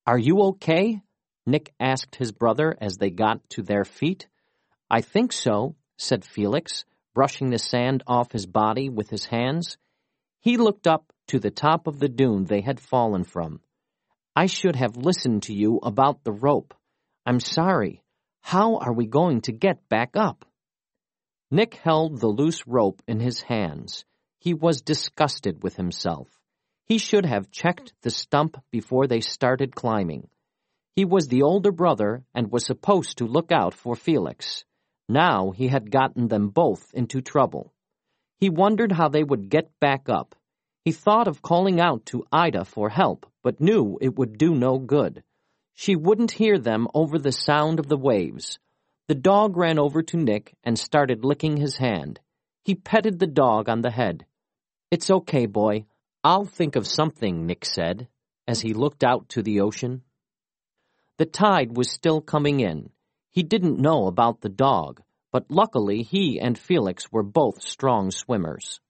"Are you okay?" Nick asked his brother as they got to their feet. "I think so," said Felix, brushing the sand off his body with his hands. He looked up to the top of the dune they had fallen from. "I should have listened to you about the rope. I'm sorry. How are we going to get back up?" Nick held the loose rope in his hands. He was disgusted with himself. He should have checked the stump before they started climbing. He was the older brother and was supposed to look out for Felix. Now he had gotten them both into trouble. He wondered how they would get back up. He thought of calling out to Ida for help, but knew it would do no good. She wouldn't hear them over the sound of the waves. The dog ran over to Nick and started licking his hand. He petted the dog on the head. "It's okay, boy. I'll think of something," Nick said, as he looked out to the ocean. The tide was still coming in. He didn't know about the dog, but luckily he and Felix were both strong swimmers.